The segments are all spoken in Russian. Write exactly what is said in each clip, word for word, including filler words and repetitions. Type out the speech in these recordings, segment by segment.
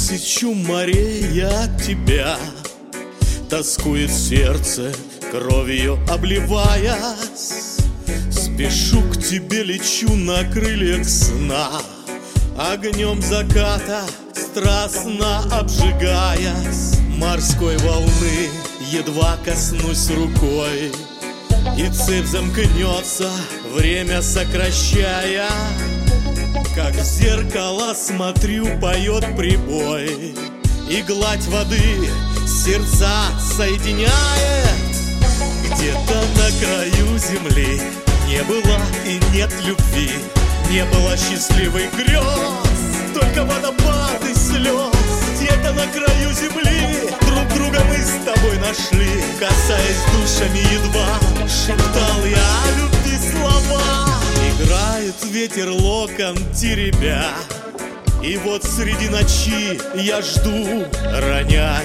тысячу морей я от тебя. Тоскует сердце, кровью обливаясь. Спешу к тебе, лечу на крыльях сна, огнем заката страстно обжигаясь. Морской волны едва коснусь рукой, и цепь замкнется, время сокращая. Как в зеркало смотрю, поет прибой, и гладь воды сердца соединяет. Где-то на краю земли не было и нет любви, не было счастливых грез, только водопад и слез. Где-то на краю земли друг друга мы с тобой нашли, касаясь душами едва, шептал я о любви слова. Играет ветер локон теребя, и вот среди ночи я жду, роняя.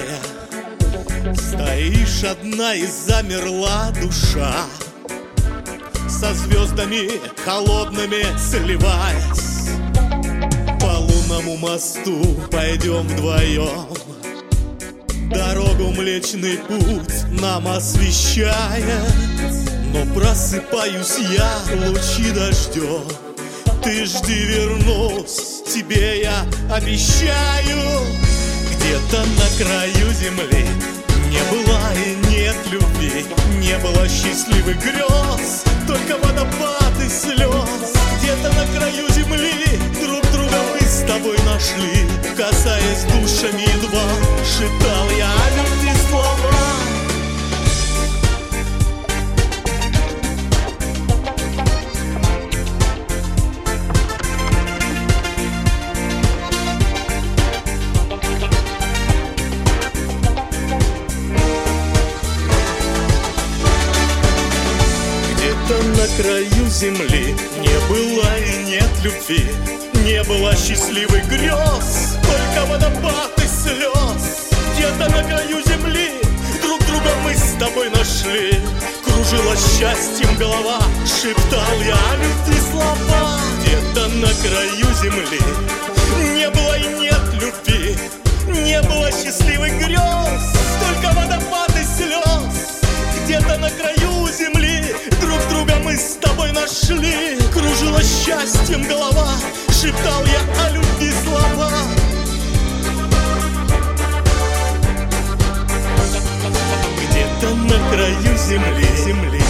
Стоишь одна и замерла душа, со звездами холодными сливаясь. По лунному мосту пойдем вдвоем, дорогу Млечный Путь нам освещает. Но просыпаюсь я, лучи дождем, ты жди, вернусь, тебе я обещаю. Где-то на краю земли не было и нет любви, не было счастливых грез, только водопад и слез. Где-то на краю земли друг друга мы с тобой нашли, касаясь душами едва, шептал я о любви слова. На краю земли не было и нет любви, не было счастливых грез, только водопад и слез. Где-то на краю земли друг друга мы с тобой нашли, кружилась счастьем голова, шептал я о любви слова. Где-то на краю земли не было и нет любви, не было счастливых грез, только водопад и слез. Где-то на краю земли друг друга мы с тобой нашли, кружилась счастьем голова, шептал я о любви слова. Где-то на краю земли, земли